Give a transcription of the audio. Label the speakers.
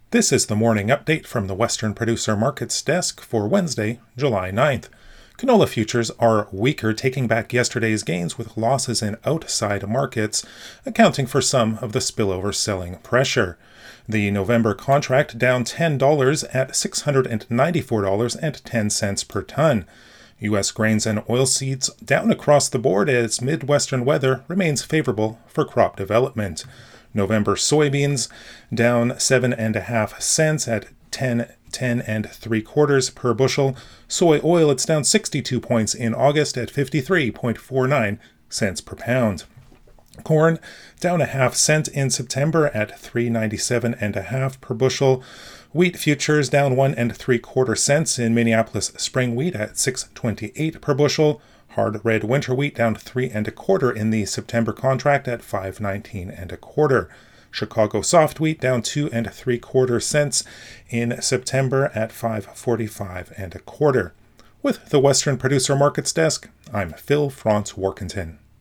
Speaker 1: This is the morning update from the Western Producer Markets desk for Wednesday, July 9th. Canola futures are weaker, taking back yesterday's gains with losses in outside markets, accounting for some of the spillover selling pressure. The November contract down $10 at $694.10 per ton. U.S. grains and oilseeds down across the board as Midwestern weather remains favorable for crop development. November soybeans down 7.5 cents at 10 3/4 per bushel. Soy oil, it's down 62 points in August at 53.49 cents per pound. Corn down 0.5 cent in September at 397.5 per bushel. Wheat futures down 1 3/4 cents in Minneapolis spring wheat at 6.28 per bushel. Hard red winter wheat down 3 1/4 in the September contract at 5.19 1/4. Chicago soft wheat down 2 3/4 cents in September at 5.45 1/4. With the Western Producer Markets desk, I'm Phil Franz Warkentin.